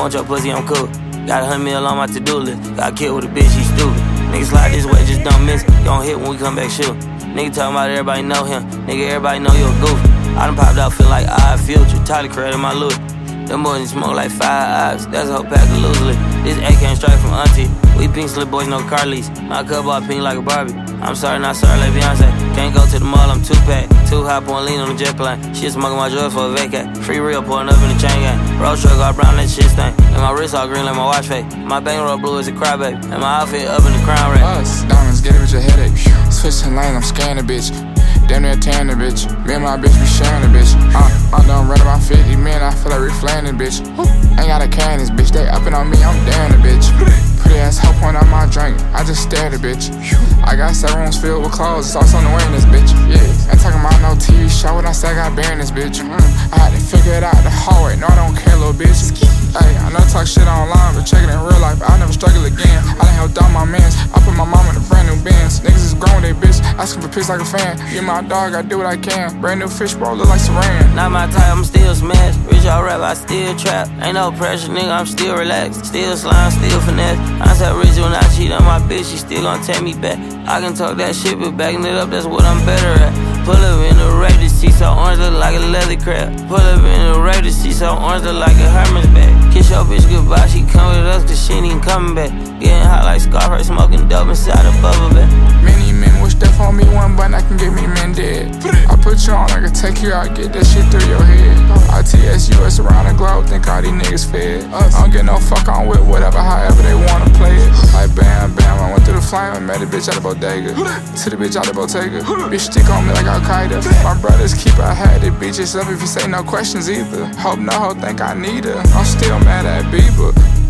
want your pussy, I'm cool. Got 100 mil on my to-do list. Got killed with a bitch, she stupid. Niggas slide this way, just don't miss. Gon' hit when we come back, shoot. Nigga talking about everybody know him. Nigga, everybody know you a goof. I done popped out, feel like Odd Future. Tyler created my loot. Them boys smoke like 5 eyes. That's a whole pack of loosely. This AK came straight from auntie. We pink slip boys, no car lease. My cup all pink like a Barbie. I'm sorry, not sorry like Beyonce. Can't go to the mall, I'm 2-pack. 2 hop on lean on the jet plane. Shit smoking my joy for a vacate. Free real pouring up in the chain gang. Road truck all brown, that shit stain. And my wrist all green like my watch face. My bankroll blue as a crybaby. And my outfit up in the crown rack. Us, diamonds, get it with your headache. Switching lanes, I'm scanning, bitch. Damn near tan the bitch. Me and my bitch be sharing the bitch. I done run about 50 men, I feel like Rick Flanders, bitch. Ain't got a can, this bitch. They uppin' on me, I'm down the bitch. Pretty ass hoe point out my drink, I just stared at bitch. I got 7 rooms filled with clothes, it's also on the way in this bitch. Yeah, ain't talking about no TV show when I say I got bear in this bitch. I had to figure it out the hallway, no I don't care, little bitch. Hey, I know I talk shit online, but check it in real life, I'll never struggle again. I done helped out my mans, I put my mom in a brand new Benz. Niggas is grown, they bitch, asking for pics like a fan. You my dog, I do what I can. Brand new fish bowl, look like Saran. Not my type, I'm still smashed. Rich all rap, I still trap. Ain't no pressure, nigga, I'm still relaxed. Still slime, still finesse. I said rich when I cheat on my bitch, she still gon' take me back. I can talk that shit, but backing it up, that's what I'm better at. Pull up in the raid, the seat so orange look like a leather crab. Pull up in the raid, the seat so orange look like a Hermes bag. Kiss your bitch goodbye, she come with us cause she ain't even coming back. Getting hot like Scarface, smoking dope inside a bubble bag. Many men wish death on me, one button I can get me men dead. I put you on, I can take you out, get that shit through your head. ITS-US around the globe, think all these niggas fed. I don't get no fuck on with whatever, however they wanna play it. Like bam, bam, I went through the flame and met a bitch at the bodega. To the bitch out the Bottega. Bitch stick on me like Al-Qaeda. My brothers keep her, had it, beat yourself if you say no questions either. Hope no hoe think I need her, I'm still mad at Bieber.